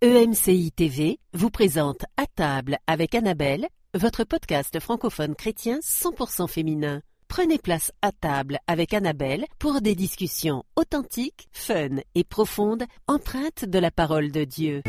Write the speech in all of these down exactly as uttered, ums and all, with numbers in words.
E M C I T V vous présente À table avec Annabelle, votre podcast francophone chrétien cent pour cent féminin. Prenez place à table avec Annabelle pour des discussions authentiques, fun et profondes, empreintes de la parole de Dieu.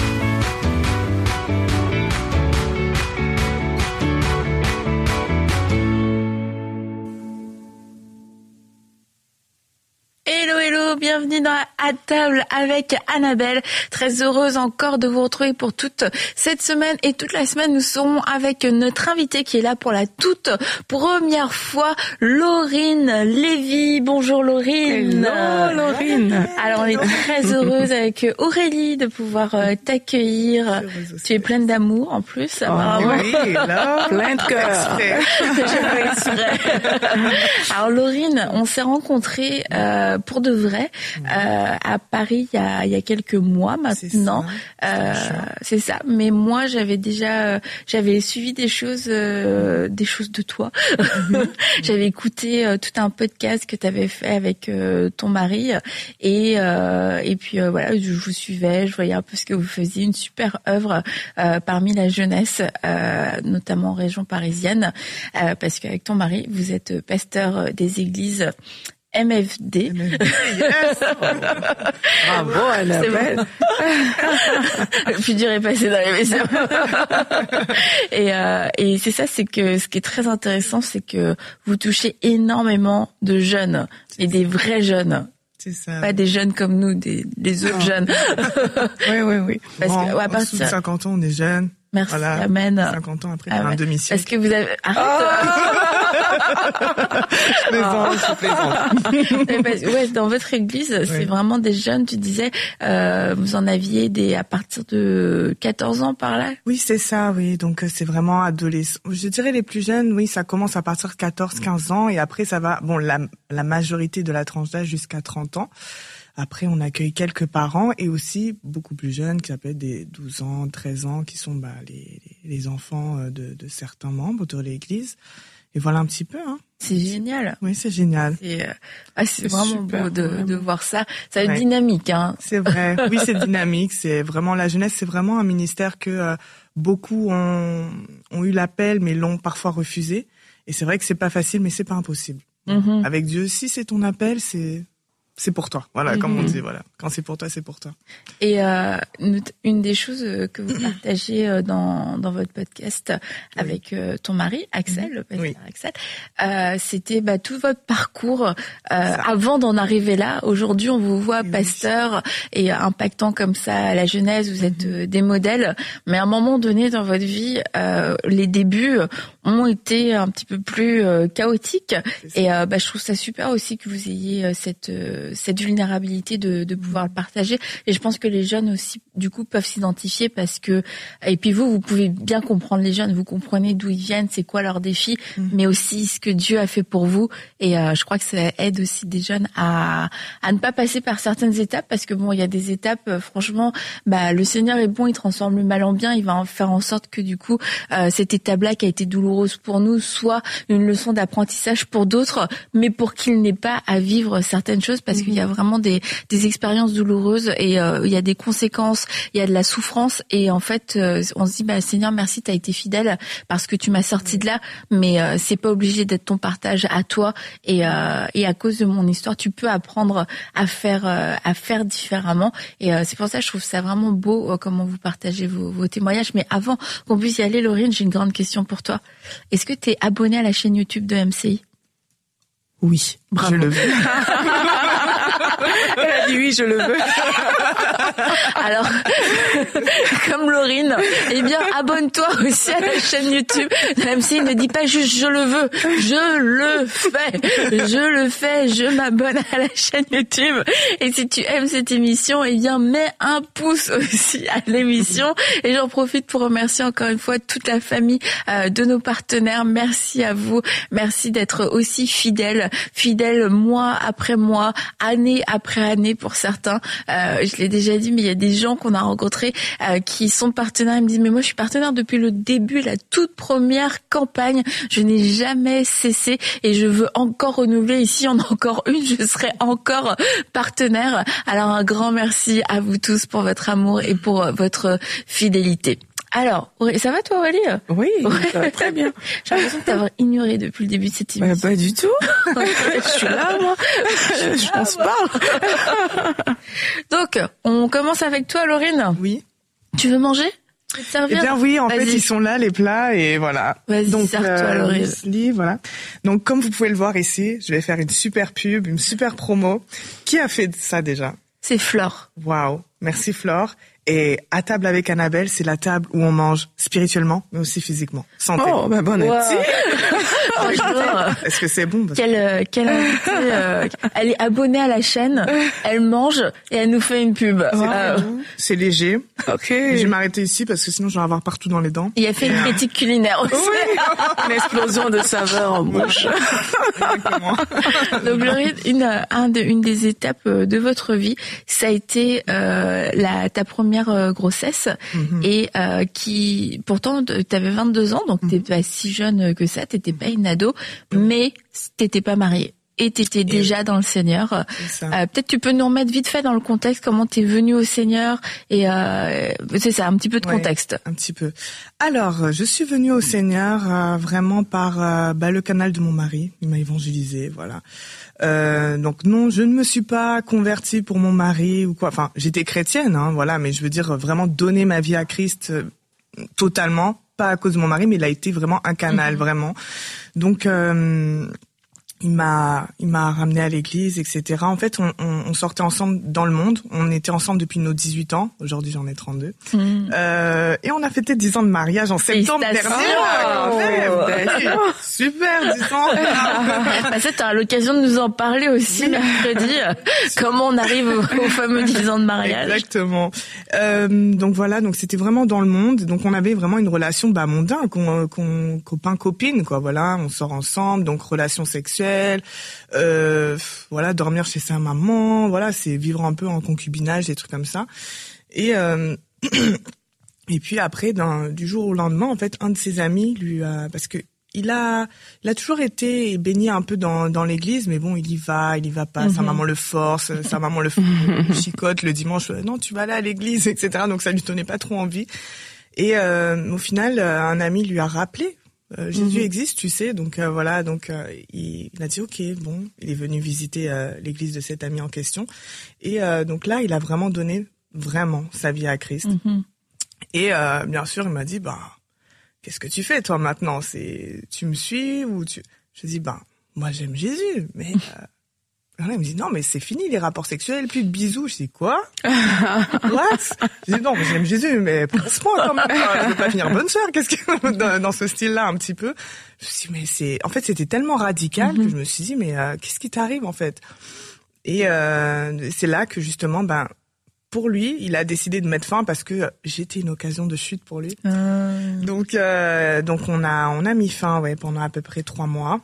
Hello, hello, bienvenue dans À table avec Annabelle. Très heureuse encore de vous retrouver pour toute cette semaine et toute la semaine. Nous serons avec notre invitée qui est là pour la toute première fois, Laurine Lévy. Bonjour Laurine. Hello Laurine. Alors on est très heureuse avec Aurélie de pouvoir t'accueillir. Tu es pleine d'amour en plus. Oh, oui, là, plein de cœur. Je fais exprès. Alors Laurine, on s'est rencontrés euh, pour de vrai euh, à Paris il y a, il y a quelques mois maintenant. C'est ça. Euh, c'est ça. Mais moi j'avais déjà euh, j'avais suivi des choses euh, des choses de toi. Mm-hmm. J'avais écouté euh, tout un podcast que tu avais fait avec euh, ton mari et euh, et puis euh, voilà, je vous suivais, je voyais un peu ce que vous faisiez, une super œuvre euh, parmi la jeunesse, euh, notamment en région parisienne, euh, parce qu'avec ton mari vous êtes pasteur des églises M F D. M F D, yes. Bravo, Annabelle. Le plus dur est passé dans l'émission. et, euh, et c'est ça, c'est que ce qui est très intéressant, c'est que vous touchez énormément de jeunes, c'est et ça. Des vrais jeunes. C'est ça. Pas des jeunes comme nous, des, des autres non. jeunes. oui, oui, oui. Parce bon, que, ouais, en dessous de cinquante ans, on est jeunes. Merci, voilà. amen. cinquante ans après, ah, un demi-siècle. Est-ce que vous avez... Arrête. Je plaisante, je plaisante. Ouais, dans votre église, oui. C'est vraiment des jeunes, tu disais, euh, vous en aviez des à partir de quatorze ans par là? Oui, c'est ça, oui. Donc, c'est vraiment adolescent. Je dirais les plus jeunes, oui, ça commence à partir de quatorze, quinze ans et après, ça va, bon, la, la majorité de la tranche d'âge jusqu'à trente ans. Après, on accueille quelques parents et aussi beaucoup plus jeunes qui s'appellent des douze ans, treize ans, qui sont bah, les, les enfants de, de certains membres de l'église. Et voilà un petit peu. Hein. C'est génial. Oui, c'est génial. C'est, euh, ah, c'est, c'est vraiment super, beau de, vraiment. de voir ça. Ça va être ouais. dynamique. Hein. C'est vrai. Oui, c'est dynamique. C'est vraiment la jeunesse. C'est vraiment un ministère que euh, beaucoup ont, ont eu l'appel, mais l'ont parfois refusé. Et c'est vrai que c'est pas facile, mais c'est pas impossible. Mm-hmm. Avec Dieu, si c'est ton appel, c'est c'est pour toi. Voilà, mm-hmm. comme on dit, voilà. Quand c'est pour toi, c'est pour toi. Et euh, une des choses que vous partagez dans dans votre podcast oui. avec euh, ton mari, Axel, mm-hmm. le pasteur oui. Axel, euh, c'était bah, tout votre parcours euh, avant d'en arriver là. Aujourd'hui, on vous voit oui. pasteur et impactant comme ça à la jeunesse. Vous êtes mm-hmm. des modèles. Mais à un moment donné dans votre vie, euh, les débuts ont été un petit peu plus euh, chaotiques. Et euh, bah, je trouve ça super aussi que vous ayez euh, cette euh, cette vulnérabilité de, de pouvoir le partager. Et je pense que les jeunes aussi, du coup, peuvent s'identifier parce que, et puis vous, vous pouvez bien comprendre les jeunes, vous comprenez d'où ils viennent, c'est quoi leurs défis, mmh. mais aussi ce que Dieu a fait pour vous. Et euh, je crois que ça aide aussi des jeunes à, à ne pas passer par certaines étapes parce que bon, il y a des étapes, euh, franchement, bah, le Seigneur est bon, il transforme le mal en bien, il va en faire en sorte que du coup, euh, cette étape-là qui a été douloureuse pour nous soit une leçon d'apprentissage pour d'autres, mais pour qu'ils n'aient pas à vivre certaines choses parce Parce qu'il y a vraiment des, des expériences douloureuses et euh, il y a des conséquences, il y a de la souffrance et en fait euh, on se dit bah Seigneur merci t'as été fidèle parce que tu m'as sorti de là, mais euh, c'est pas obligé d'être ton partage à toi et euh, et à cause de mon histoire tu peux apprendre à faire euh, à faire différemment et euh, c'est pour ça que je trouve ça vraiment beau euh, comment vous partagez vos, vos témoignages. Mais avant qu'on puisse y aller, Laurine, j'ai une grande question pour toi. Est-ce que t'es abonnée à la chaîne YouTube de M C I? Oui, bravo. Je le veux. Elle a dit oui, je le veux. Alors, comme Laurine, eh bien, abonne-toi aussi à la chaîne YouTube de M C I. Ne dis pas juste je le veux, je le fais, je le fais, je m'abonne à la chaîne YouTube. Et si tu aimes cette émission, eh bien, mets un pouce aussi à l'émission. Et j'en profite pour remercier encore une fois toute la famille euh, de nos partenaires. Merci à vous. Merci d'être aussi fidèles, fidèles mois après mois, année après année pour certains. Euh, je l'ai déjà dit, mais il y a des gens qu'on a rencontrés euh, qui sont partenaires. Ils me disent, mais moi, je suis partenaire depuis le début, la toute première campagne. Je n'ai jamais cessé et je veux encore renouveler. Ici, il y en a encore une, je serai encore partenaire. Alors, un grand merci à vous tous pour votre amour et pour votre fidélité. Alors, ça va toi, Aurélie? Oui, ouais. Ça va très bien. J'ai l'impression de t'avoir ignoré depuis le début de cette émission. Bah, pas du tout. Je suis là, moi. Je, je, on se parle. Donc, on commence avec toi, Laurine. Oui. Tu veux manger? Je vais te servir. Eh bien oui, en Vas-y. fait, ils sont là, les plats, et voilà. Vas-y, Donc, sers-toi, Laurine. muesli, voilà. Donc, comme vous pouvez le voir ici, je vais faire une super pub, une super promo. Qui a fait ça déjà? C'est Flore. Waouh, merci Flore. Et à table avec Annabelle, c'est la table où on mange spirituellement, mais aussi physiquement. Santé. Oh, bah bon appétit. Wow. Bonjour. Est-ce que c'est bon? Parce... Quelle, euh, quelle invitée, euh, elle est abonnée à la chaîne, elle mange et elle nous fait une pub. C'est, Euh, c'est léger. Ok. Je vais m'arrêter ici parce que sinon je vais en avoir partout dans les dents. il a fait une critique culinaire aussi. Une explosion de saveurs en bouche. Exactement. Donc Laurine, une, un de, une des étapes de votre vie, ça a été euh, la, ta première euh, grossesse Mhm. et euh, qui, pourtant, tu avais vingt-deux ans, donc t'es pas si jeune que ça, t'étais pas une ado, mais t'étais pas mariée. Et t'étais déjà dans le Seigneur. C'est ça. Euh, peut-être tu peux nous remettre vite fait dans le contexte comment t'es venue au Seigneur et euh, c'est ça, un petit peu de Ouais, contexte. Un petit peu. Alors, je suis venue au Seigneur euh, vraiment par euh, bah, le canal de mon mari. Il m'a évangélisé, voilà. Euh, donc non, je ne me suis pas convertie pour mon mari ou quoi. Enfin, j'étais chrétienne, hein, voilà, mais je veux dire vraiment donner ma vie à Christ euh, totalement, pas à cause de mon mari, mais il a été vraiment un canal, mmh. vraiment. Donc euh, il m'a, il m'a ramené à l'église, et cetera. En fait, on, on, on sortait ensemble dans le monde. On était ensemble depuis nos dixhuit ans. Aujourd'hui, j'en ai trente-deux. Mmh. Euh, et on a fêté dix ans de mariage en septembre dernier. Oh, oh, super, dix ans. Bah ça, t'as l'occasion de nous en parler aussi mercredi. Comment on arrive au, au fameux dix ans de mariage. Exactement. Euh, donc voilà, donc c'était vraiment dans le monde. Donc on avait vraiment une relation bah mondaine, qu'on, qu'on, copain copine quoi. Voilà, on sort ensemble, donc relation sexuelle. Euh, voilà, dormir chez sa maman, voilà, c'est vivre un peu en concubinage, des trucs comme ça. Et euh, et puis après, d'un, du jour au lendemain, en fait, un de ses amis lui a, parce que il a, il a toujours été baigné un peu dans dans l'église, mais bon, il y va, il y va pas. Mm-hmm. Sa maman le force, sa maman le, le chicote le dimanche. Non, tu vas aller à l'église, et cetera. Donc ça lui donnait pas trop envie. Et euh, au final, un ami lui a rappelé. Euh, Jésus mmh. existe, tu sais, donc euh, voilà, donc euh, il, il a dit ok, bon, il est venu visiter euh, l'église de cet ami en question, et euh, donc là, il a vraiment donné vraiment sa vie à Christ. Mmh. Et euh, bien sûr, il m'a dit bah qu'est-ce que tu fais toi maintenant, c'est tu me suis ou tu, je dis bah moi j'aime Jésus, mais euh, là, il me dit non mais c'est fini les rapports sexuels, plus de bisous. Je dis quoi? What? Je dis non mais j'aime Jésus, mais passe-moi quand même. Je veux pas finir bonne sœur. Qu'est-ce que dans, dans ce style-là un petit peu? Je me suis dit mais c'est, en fait c'était tellement radical mm-hmm. que je me suis dit mais euh, qu'est-ce qui t'arrive en fait? Et euh, c'est là que justement ben pour lui il a décidé de mettre fin parce que j'étais une occasion de chute pour lui. Mm. Donc euh, donc on a on a mis fin ouais pendant à peu près trois mois.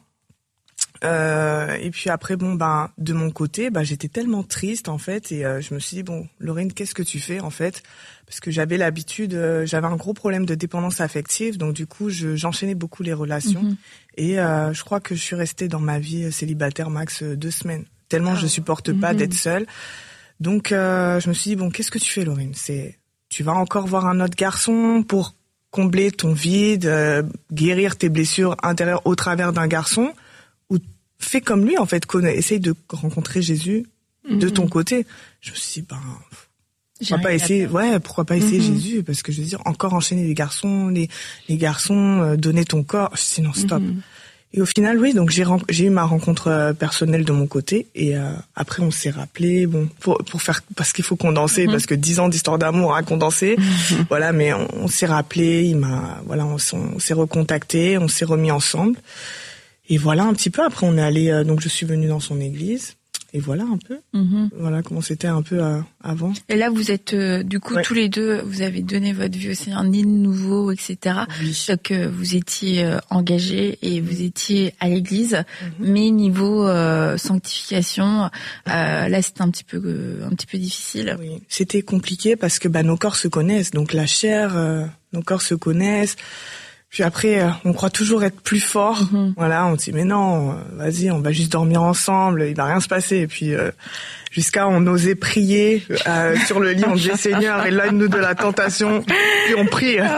Euh, et puis après bon ben de mon côté ben j'étais tellement triste en fait et euh, je me suis dit bon Laurine qu'est-ce que tu fais en fait parce que j'avais l'habitude euh, j'avais un gros problème de dépendance affective donc du coup je, j'enchaînais beaucoup les relations mm-hmm. et euh, je crois que je suis restée dans ma vie célibataire max deux semaines tellement oh. je supporte mm-hmm. pas d'être seule donc euh, je me suis dit bon qu'est-ce que tu fais Laurine c'est tu vas encore voir un autre garçon pour combler ton vide euh, guérir tes blessures intérieures au travers d'un garçon ou fais comme lui en fait, connais, essaye de rencontrer Jésus mm-hmm. de ton côté. Je me suis dit ben pourquoi pas essayer, ouais, pourquoi pas essayer mm-hmm. Jésus parce que je veux dire encore enchaîner les garçons, les les garçons, euh, donner ton corps, sinon stop. Mm-hmm. Et au final oui, donc j'ai j'ai eu ma rencontre euh, personnelle de mon côté et euh, après on s'est rappelé bon pour pour faire parce qu'il faut condenser mm-hmm. parce que dix ans d'histoire d'amour à condenser. Mm-hmm. Voilà, mais on, on s'est rappelé, il m'a voilà, on, on s'est recontacté, on s'est remis ensemble. Et voilà un petit peu. Après, on est allé. Euh, donc, je suis venue dans son église. et voilà un peu. Mm-hmm. Voilà comment c'était un peu euh, avant. Et là, vous êtes euh, du coup ouais. tous les deux, vous avez donné votre vie au Seigneur, né de nouveau, et cetera. Oui. Donc euh, vous étiez euh, engagés et vous étiez à l'église, mm-hmm. mais niveau euh, sanctification, euh, là c'était un petit peu euh, un petit peu difficile. Oui, c'était compliqué parce que bah nos corps se connaissent, donc la chair, euh, nos corps se connaissent. Puis après, on croit toujours être plus fort. Mm-hmm. Voilà, on dit mais non, vas-y, on va juste dormir ensemble, il va rien se passer. Et puis euh, jusqu'à on osait prier euh, sur le lit, on disait Seigneur, éloigne-nous de la tentation. Puis on prie. Oh,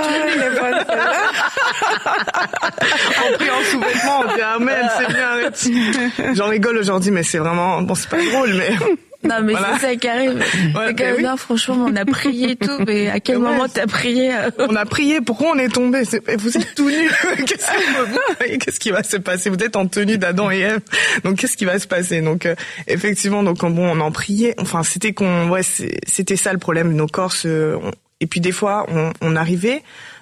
on prie en sous-vêtements, on dit Amen, Seigneur. Arrête. J'en rigole aujourd'hui, mais c'est vraiment bon, c'est pas drôle, mais. Non, mais voilà. C'est ça qui arrive. Ouais, c'est que, oui. Non, franchement, on a prié et tout, mais à quel ouais, moment t'as prié? On a prié, pourquoi on est tombé? Vous êtes tout nus. Qu'est-ce, que... qu'est-ce qui va se passer? Vous êtes en tenue d'Adam et Ève. Donc, qu'est-ce qui va se passer? Donc, euh, effectivement, donc, bon, on en priait. Enfin, c'était qu'on, ouais, c'était ça le problème. Nos corps se, on... et puis des fois, on, on arrivait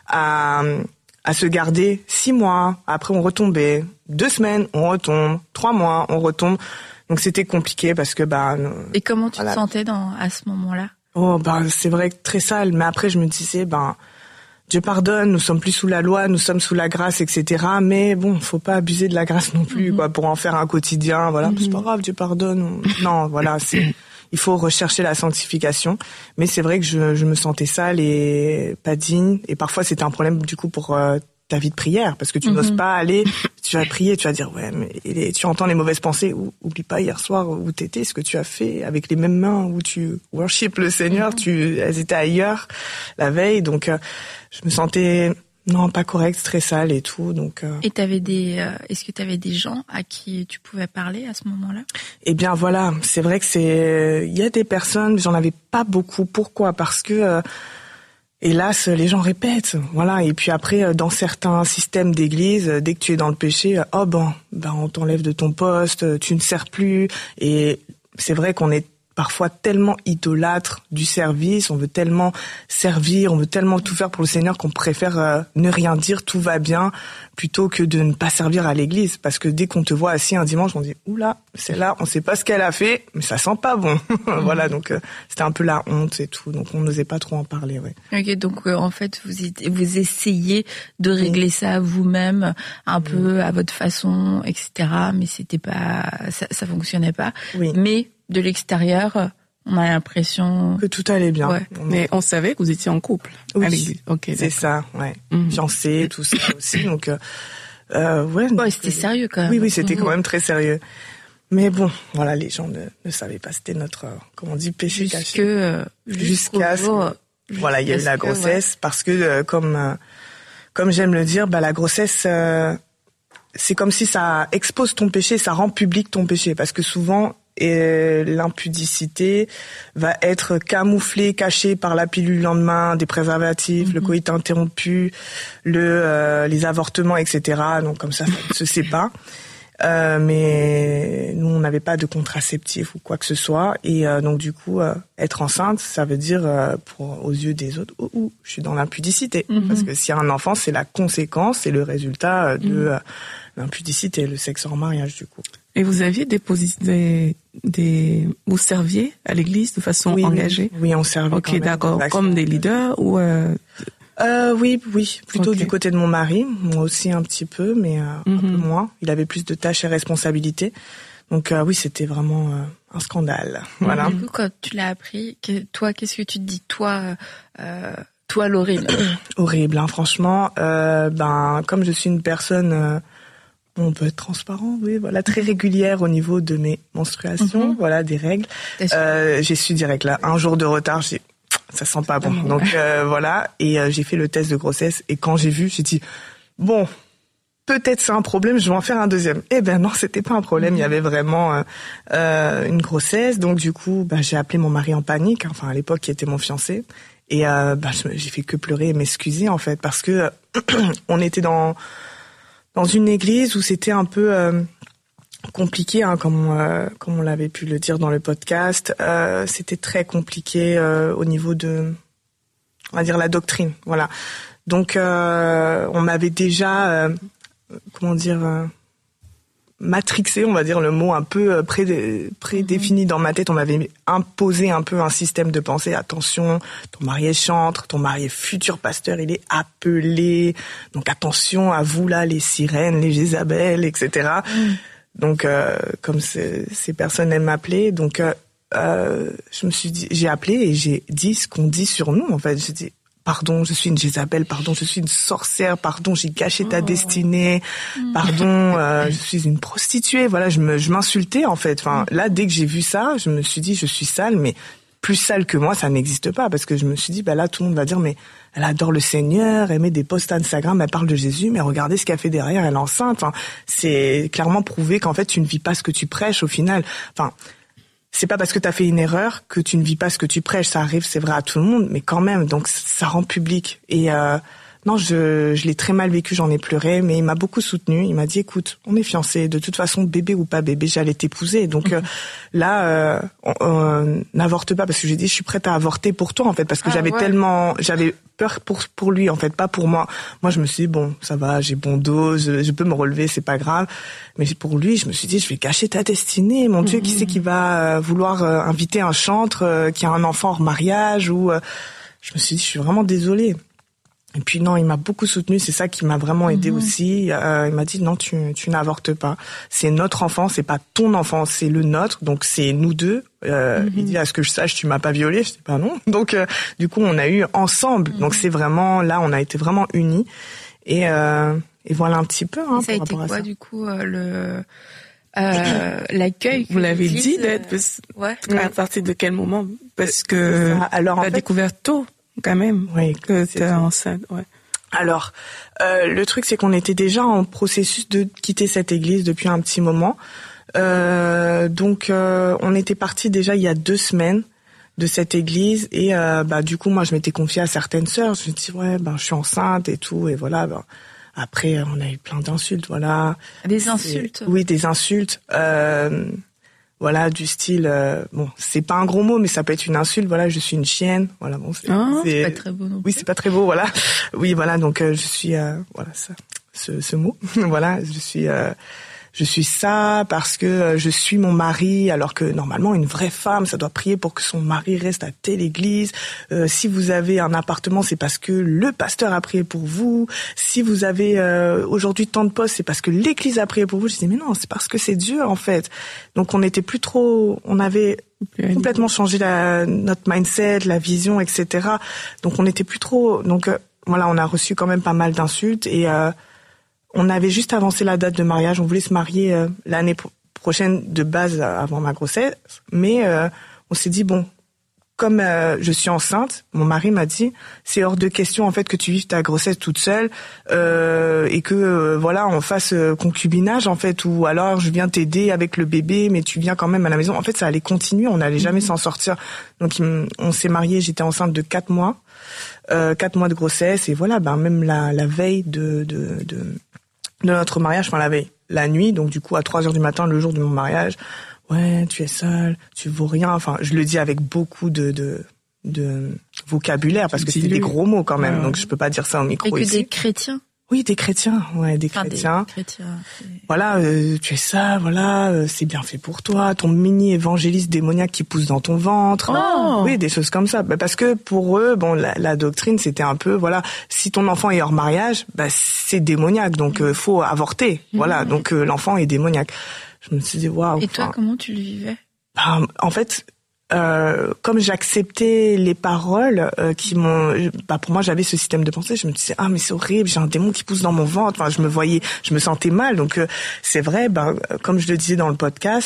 à, à se garder six mois. Après, on retombait. Deux semaines, on retombe. Trois mois, on retombe. Donc c'était compliqué parce que bah. Et comment tu voilà. te sentais dans à ce moment-là? Oh bah c'est vrai que très sale, mais après je me disais ben Dieu pardonne, nous sommes plus sous la loi, nous sommes sous la grâce, et cetera. Mais bon, faut pas abuser de la grâce non plus, mm-hmm. quoi, pour en faire un quotidien. Voilà, mm-hmm. c'est pas grave, Dieu pardonne. Non, voilà, c'est. Il faut rechercher la sanctification. Mais c'est vrai que je, je me sentais sale et pas digne, et parfois c'était un problème du coup pour. Euh, ta vie de prière, parce que tu mm-hmm. n'oses pas aller, tu vas prier, tu vas dire ouais, mais et tu entends les mauvaises pensées. Ou, oublie pas hier soir où t'étais, ce que tu as fait avec les mêmes mains, où tu worship le Seigneur, mm-hmm. tu, elles étaient ailleurs la veille, donc euh, je me sentais non pas correcte, très sale et tout, donc. Euh... Et t'avais des, euh, est-ce que t'avais des gens à qui tu pouvais parler à ce moment-là? Eh bien voilà, c'est vrai que c'est, il y a des personnes, j'en avais pas beaucoup. Pourquoi? Parce que euh, hélas, les gens répètent, voilà. Et puis après, dans certains systèmes d'église, dès que tu es dans le péché, oh ben, ben on t'enlève de ton poste, tu ne sers plus. Et c'est vrai qu'on est parfois tellement idolâtre du service, on veut tellement servir, on veut tellement tout faire pour le Seigneur qu'on préfère euh, ne rien dire, tout va bien, plutôt que de ne pas servir à l'église. Parce que dès qu'on te voit assis un dimanche, on dit « Oula, c'est là, on sait pas ce qu'elle a fait, mais ça sent pas bon. » Voilà, donc euh, c'était un peu la honte et tout, donc on n'osait pas trop en parler, ouais. Ok, donc euh, en fait, vous, vous essayez de régler oui. ça vous-même, un oui. peu à votre façon, et cetera, mais c'était pas, ça, ça fonctionnait pas. Oui. Mais de l'extérieur, on a l'impression que tout allait bien. Ouais. On mais on savait que vous étiez en couple. Oui, à l'église. Ok, c'est ça, ouais. Mm-hmm. Fiancé, tout ça aussi. Donc, euh, euh, ouais. Bon, c'était sérieux quand même. Oui, oui, c'était mm-hmm. quand même très sérieux. Mais bon, voilà, les gens ne, ne savaient pas. C'était notre, euh, comment on dit, péché Jusque, caché. Euh, Jusqu'à ce que, voilà, il y a eu la grossesse, que, ouais. parce que euh, comme, euh, comme j'aime le dire, bah la grossesse. Euh, c'est comme si ça expose ton péché, ça rend public ton péché, parce que souvent. Et l'impudicité va être camouflée, cachée par la pilule le lendemain, des préservatifs, mm-hmm. le coït interrompu, le euh, les avortements, et cetera. Donc comme ça, ça ne se sait pas. Euh, mais nous, on n'avait pas de contraceptif ou quoi que ce soit, et euh, donc du coup, euh, être enceinte, ça veut dire, euh, pour aux yeux des autres, oh, oh, je suis dans l'impudicité, mm-hmm. parce que s'il y a un enfant, c'est la conséquence, c'est le résultat de mm-hmm. euh, l'impudicité, le sexe hors mariage, du coup. Et vous aviez des, des, des vous serviez à l'église de façon oui, engagée? Oui, on servait. Ok, d'accord. Comme des leaders ou euh... Euh, oui, oui, plutôt okay. du côté de mon mari, moi aussi un petit peu, mais euh, mm-hmm. un peu moins. Il avait plus de tâches et responsabilités, donc euh, oui, c'était vraiment euh, un scandale. Mm-hmm. Voilà. Du coup, quand tu l'as appris, que, toi, qu'est-ce que tu te dis, toi, euh, toi, Laurine? Horrible, hein, franchement. Euh, ben, comme je suis une personne. Euh, On peut être transparent, oui, voilà, très régulière au niveau de mes menstruations, mm-hmm. voilà, des règles. Euh, j'ai su direct là, un jour de retard, j'ai, ça sent pas bon. Mm-hmm. Donc euh, voilà, et euh, j'ai fait le test de grossesse et quand j'ai vu, j'ai dit bon, peut-être c'est un problème, je vais en faire un deuxième. Eh ben non, c'était pas un problème, mm-hmm. il y avait vraiment euh, euh, une grossesse. Donc du coup, bah, j'ai appelé mon mari en panique, enfin à l'époque qui était mon fiancé, et euh, bah, j'ai fait que pleurer et m'excuser en fait parce que on était dans dans une église où c'était un peu euh, compliqué, hein, comme on, euh, comme on l'avait pu le dire dans le podcast. Euh, c'était très compliqué euh, au niveau de, on va dire, la doctrine. Voilà. Donc, euh, on m'avait déjà, euh, comment dire, euh, matrixé, on va dire le mot un peu pré, prédéfini dans ma tête. On m'avait imposé un peu un système de pensée. Attention, ton mari est chantre, ton mari est futur pasteur, il est appelé. Donc attention à vous là, les sirènes, les Jézabel, et cetera. Mmh. Donc euh, comme ces personnes aiment m'appeler, donc euh, euh, je me suis dit, j'ai appelé et j'ai dit ce qu'on dit sur nous. En fait, j'ai dit pardon, je suis une Jézabel, pardon, je suis une sorcière, pardon, j'ai gâché ta oh. destinée, pardon, euh, je suis une prostituée. Voilà, je me, je m'insultais en fait. Enfin, là, dès que j'ai vu ça, je me suis dit, je suis sale, mais plus sale que moi, ça n'existe pas, parce que je me suis dit, bah là, tout le monde va dire, mais elle adore le Seigneur, elle met des posts Instagram, elle parle de Jésus, mais regardez ce qu'elle fait derrière, elle est enceinte. Enfin, c'est clairement prouvé qu'en fait, tu ne vis pas ce que tu prêches au final. Enfin. C'est pas parce que tu as fait une erreur que tu ne vis pas ce que tu prêches. Ça arrive, c'est vrai à tout le monde, mais quand même, donc ça rend public. Et euh, non, je, je l'ai très mal vécu, j'en ai pleuré, mais il m'a beaucoup soutenu. Il m'a dit, écoute, on est fiancés, de toute façon, bébé ou pas bébé, j'allais t'épouser. Donc euh, là, euh, on, on, n'avorte pas, parce que j'ai dit, je suis prête à avorter pour toi, en fait, parce que ah, j'avais ouais. tellement, j'avais peur pour pour lui, en fait, pas pour moi. Moi, je me suis dit, bon, ça va, j'ai bon dos, je, je peux me relever, c'est pas grave. Mais pour lui, je me suis dit, je vais gâcher ta destinée. Mon Dieu, mmh. qui c'est qui va vouloir euh, inviter un chantre euh, qui a un enfant hors mariage ou euh... Je me suis dit, je suis vraiment désolée. Et puis non, il m'a beaucoup soutenu, c'est ça qui m'a vraiment aidé mmh. aussi. Euh, il m'a dit non, tu tu n'avortes pas. C'est notre enfant, c'est pas ton enfant, c'est le nôtre. Donc c'est nous deux. Euh, mmh. Il dit à ce que je sache, tu m'as pas violée. Je dis pas non. Donc euh, du coup, on a eu ensemble. Mmh. Donc c'est vraiment là, on a été vraiment unis. Et euh, et voilà un petit peu. Hein, ça a été quoi ça. Du coup euh, le euh, l'accueil? Vous l'avez dit, d'être. Euh... Ouais. À partir de quel moment? Parce que ça. Alors t'as en fait, découvert tôt. Quand même, oui, que t'es enceinte, ouais. Alors, euh, le truc, c'est qu'on était déjà en processus de quitter cette église depuis un petit moment. Euh, donc, euh, on était partis déjà il y a deux semaines de cette église et euh, bah du coup, moi, je m'étais confiée à certaines sœurs. Je me dis ouais, ben je suis enceinte et tout et voilà. Ben, après, on a eu plein d'insultes, voilà. Des insultes. Et, oui, des insultes. Euh, Voilà, du style, euh, bon, c'est pas un gros mot, mais ça peut être une insulte. Voilà, je suis une chienne. Voilà, bon, c'est, oh, c'est... c'est pas très beau non plus. Oui, c'est pas très beau. Voilà, oui, voilà. Donc, euh, je suis, euh, voilà, ça, ce, ce mot. Voilà, je suis, euh, je suis ça parce que euh, je suis mon mari, alors que normalement, une vraie femme, ça doit prier pour que son mari reste à telle église. Euh, si vous avez un appartement, c'est parce que le pasteur a prié pour vous. Si vous avez euh, aujourd'hui tant de postes, c'est parce que l'église a prié pour vous. Je dis mais non, c'est parce que c'est Dieu en fait. Donc on n'était plus trop, on avait complètement changé la, notre mindset, la vision, et cetera. Donc on n'était plus trop. Donc euh, voilà, on a reçu quand même pas mal d'insultes et euh, on avait juste avancé la date de mariage. On voulait se marier euh, l'année pro- prochaine de base avant ma grossesse, mais euh, on s'est dit bon, comme euh, je suis enceinte, mon mari m'a dit c'est hors de question en fait que tu vives ta grossesse toute seule euh, et que euh, voilà on fasse euh, concubinage en fait, ou alors je viens t'aider avec le bébé mais tu viens quand même à la maison. En fait ça allait continuer, on n'allait jamais mmh. s'en sortir. Donc on s'est mariés, j'étais enceinte de quatre mois, euh, quatre mois de grossesse et voilà ben même la, la veille de, de, de de notre mariage, enfin la veille, la nuit, donc du coup à trois heures du matin, le jour de mon mariage, ouais, tu es seule, tu vaux rien. Enfin, je le dis avec beaucoup de de, de vocabulaire parce que c'est des gros mots quand même, ouais. Donc je peux pas dire ça au micro ici. Et que ici. Des chrétiens. Oui, des chrétiens, ouais, des enfin, chrétiens. Des chrétiens. Voilà, euh, tu es ça, voilà, euh, c'est bien fait pour toi. Ton mini évangéliste démoniaque qui pousse dans ton ventre. Oh. Oui, des choses comme ça. Bah, parce que pour eux, bon, la, la doctrine, c'était un peu, voilà, si ton enfant est hors mariage, bah c'est démoniaque, donc euh, faut avorter. Mmh. Voilà, donc euh, l'enfant est démoniaque. Je me suis dit waouh. Et toi, comment tu le vivais? Bah, en fait. Euh, comme j'acceptais les paroles euh, qui m'ont, bah pour moi j'avais ce système de pensée, je me disais ah mais c'est horrible, j'ai un démon qui pousse dans mon ventre, enfin je me voyais, je me sentais mal, donc euh, c'est vrai, bah comme je le disais dans le podcast,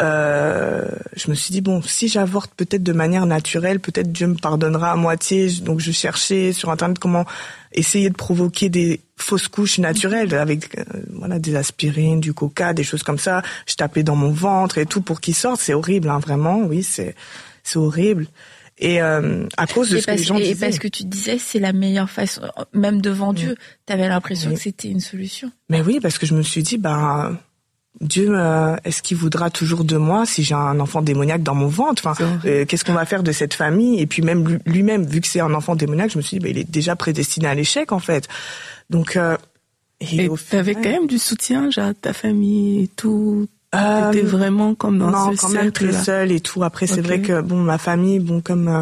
euh, je me suis dit bon si j'avorte peut-être de manière naturelle, peut-être Dieu me pardonnera à moitié, donc je cherchais sur internet comment essayer de provoquer des fausses couches naturelles avec euh, voilà des aspirines, du coca, des choses comme ça. Je tapais dans mon ventre et tout pour qu'ils sortent. C'est horrible, hein, vraiment. Oui, c'est c'est horrible. Et euh, à cause de et ce parce, que les gens et disaient. Et parce que tu disais c'est la meilleure façon, même devant oui. Dieu, t'avais l'impression oui. que c'était une solution. Mais oui, parce que je me suis dit ben Dieu, euh, est-ce qu'il voudra toujours de moi si j'ai un enfant démoniaque dans mon ventre? Enfin, euh, qu'est-ce qu'on va faire de cette famille? Et puis même lui-même, vu que c'est un enfant démoniaque, je me suis dit, bah, il est déjà prédestiné à l'échec en fait. Donc, euh, Et, et t'avais quand même du soutien, genre ta famille et tout. Euh, T'étais vraiment comme dans non, ce quand même très seule et tout. Après, c'est okay. vrai que bon, ma famille, bon, comme euh,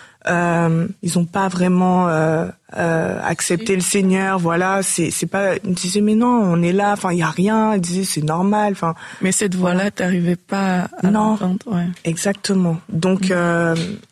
euh, ils ont pas vraiment euh, euh, accepté oui. le Seigneur, voilà. C'est c'est pas. Ils me disaient mais non, on est là. Enfin, il y a rien. Ils disaient c'est normal. Enfin. Mais cette voix-là, t'arrivais pas à non, l'entendre. Ouais. Exactement. Donc. Mmh. Euh,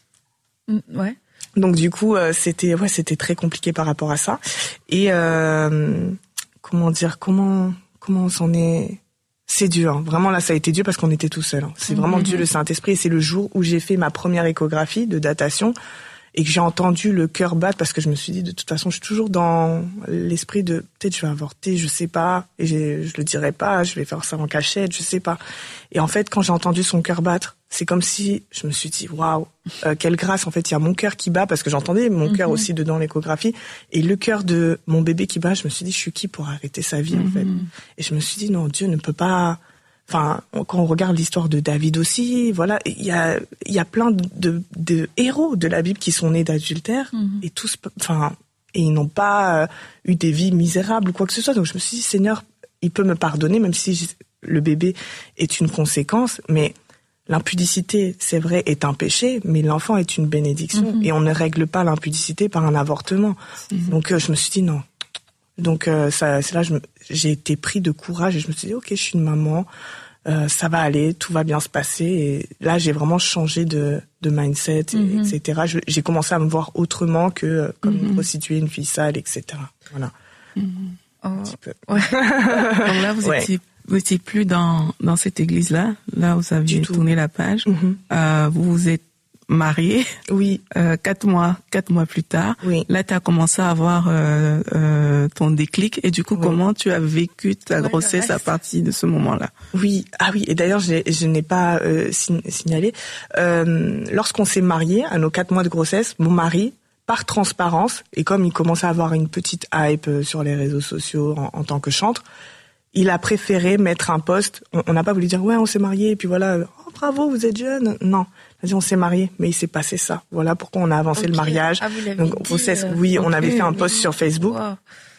mmh, ouais. Donc du coup, euh, c'était ouais, c'était très compliqué par rapport à ça. Et euh, comment dire, comment comment on s'en est. C'est dur, vraiment là ça a été dur parce qu'on était tout seul. C'est mmh. vraiment Dieu le Saint-Esprit et c'est le jour où j'ai fait ma première échographie de datation et que j'ai entendu le cœur battre parce que je me suis dit de toute façon je suis toujours dans l'esprit de peut-être je vais avorter, je sais pas et je le dirai pas, je vais faire ça en cachette, je sais pas. Et en fait quand j'ai entendu son cœur battre, c'est comme si je me suis dit waouh, euh, quelle grâce en fait, il y a mon cœur qui bat parce que j'entendais mon cœur mm-hmm. aussi dedans l'échographie et le cœur de mon bébé qui bat, je me suis dit je suis qui pour arrêter sa vie mm-hmm. en fait. Et je me suis dit non, Dieu ne peut pas. Enfin, quand on regarde l'histoire de David aussi, voilà, il y a il y a plein de, de de héros de la Bible qui sont nés d'adultère mm-hmm. et tous, enfin, et ils n'ont pas euh, eu des vies misérables ou quoi que ce soit. Donc je me suis dit Seigneur, il peut me pardonner même si je, le bébé est une conséquence, mais l'impudicité, c'est vrai, est un péché, mais l'enfant est une bénédiction mm-hmm. et on ne règle pas l'impudicité par un avortement. Mm-hmm. Donc euh, je me suis dit non. Donc euh, ça, c'est là je me, j'ai été pris de courage et je me suis dit ok, je suis une maman, euh, ça va aller, tout va bien se passer. Et là j'ai vraiment changé de, de mindset, et, mm-hmm. et cetera. Je, j'ai commencé à me voir autrement que euh, comme mm-hmm. une prostituée, une fille sale, et cetera. Voilà. Mm-hmm. Oh. Un petit peu. Ouais. Donc là vous ouais. étiez vous étiez plus dans dans cette église là. Là vous aviez tourné la page. Mm-hmm. Euh, vous vous êtes mariée. Oui. Euh, quatre mois, quatre mois plus tard. Oui. Là, tu as commencé à avoir euh, euh, ton déclic. Et du coup, oui. comment tu as vécu ta ouais, grossesse à partir de ce moment-là? Oui. Ah oui. Et d'ailleurs, j'ai, je n'ai pas euh, signalé. Euh, lorsqu'on s'est mariés, à nos quatre mois de grossesse, mon mari, par transparence, et comme il commençait à avoir une petite hype sur les réseaux sociaux en, en tant que chantre, il a préféré mettre un post. On n'a pas voulu dire ouais, on s'est mariés et puis voilà. Oh bravo, vous êtes jeune. Non. On s'est mariés, mais il s'est passé ça. Voilà pourquoi on a avancé okay. le mariage. Ah, donc, grossesse, euh... oui, okay. on avait fait un post sur Facebook. Wow.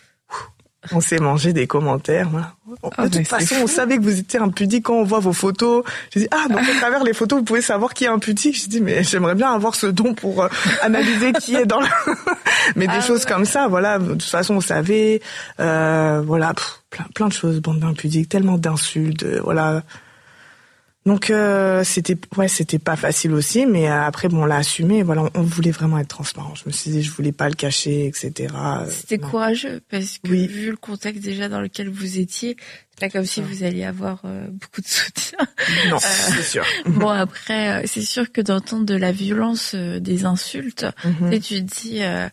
On s'est mangé des commentaires. Voilà. Oh, de toute façon, on savait que vous étiez impudique quand on voit vos photos. J'ai dit, ah, donc à travers les photos, vous pouvez savoir qui est impudique. J'ai dit, mais j'aimerais bien avoir ce don pour euh, analyser qui est dans le... mais des ah, choses ouais. comme ça, voilà. De toute façon, on savait. Euh, voilà, pff, plein, plein de choses, bande d'impudiques, tellement d'insultes, euh, voilà... Donc euh, c'était ouais c'était pas facile aussi, mais euh, après bon on l'a assumé. Voilà, on, on voulait vraiment être transparent. Je me suis dit je voulais pas le cacher, et cetera. C'était non. courageux parce que oui. vu le contexte déjà dans lequel vous étiez, c'est pas comme si vous alliez avoir euh, beaucoup de soutien. Non, euh, c'est sûr. Bon après c'est sûr que d'entendre de la violence, euh, des insultes, mm-hmm. tu te dis euh,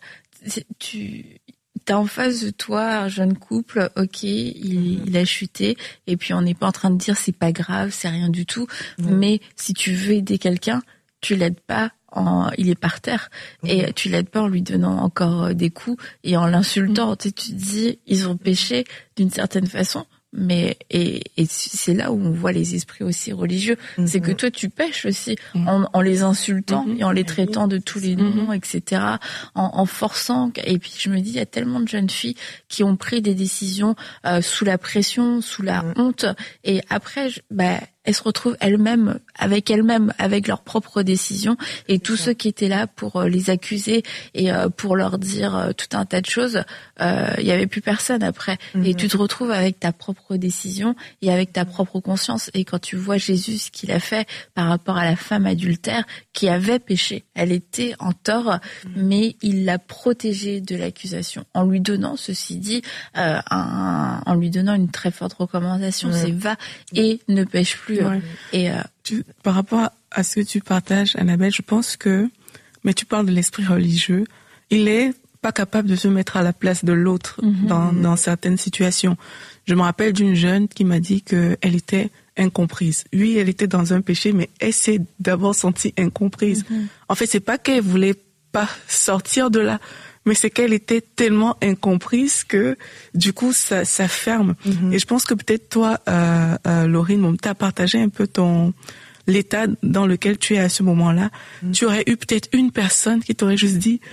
tu t'as en face de toi un jeune couple, ok, il, mmh. il a chuté, et puis on n'est pas en train de dire c'est pas grave, c'est rien du tout, mmh. mais si tu veux aider quelqu'un, tu l'aides pas en, il est par terre, mmh. et tu l'aides pas en lui donnant encore des coups et en l'insultant. Mmh. Tu te dis, ils ont péché d'une certaine façon. Mais et, et c'est là où on voit les esprits aussi religieux, mmh. c'est que toi tu pêches aussi mmh. en, en les insultant mmh. et en les traitant de tous les noms, mmh. et cetera. En, en forçant. Et puis je me dis, il y a tellement de jeunes filles qui ont pris des décisions euh, sous la pression, sous la mmh. honte, et après, je, bah elles se retrouvent elles-mêmes, avec elles-mêmes, avec leurs propres décisions, et tous ceux qui étaient là pour euh, les accuser et euh, pour leur dire euh, tout un tas de choses, euh, il y avait plus personne après. Mm-hmm. Et tu te retrouves avec ta propre décision et avec ta propre conscience. Et quand tu vois Jésus, ce qu'il a fait par rapport à la femme adultère qui avait péché, elle était en tort, mm-hmm. mais il l'a protégée de l'accusation en lui donnant, ceci dit, euh, un, en lui donnant une très forte recommandation, mm-hmm. c'est va et ne pêche plus. Ouais. Et euh, tu, par rapport à ce que tu partages, Annabelle, je pense que, mais tu parles de l'esprit religieux, il est pas capable de se mettre à la place de l'autre mm-hmm. dans, dans certaines situations. Je me rappelle d'une jeune qui m'a dit que elle était incomprise. Oui, elle était dans un péché, mais elle s'est d'abord sentie incomprise. Mm-hmm. En fait, c'est pas qu'elle voulait pas sortir de là, mais c'est qu'elle était tellement incomprise que du coup ça, ça ferme. Mm-hmm. Et je pense que peut-être toi, euh, euh, Laurine, bon, t'as partagé un peu ton l'état dans lequel tu es à ce moment-là. Mm-hmm. Tu aurais eu peut-être une personne qui t'aurait juste dit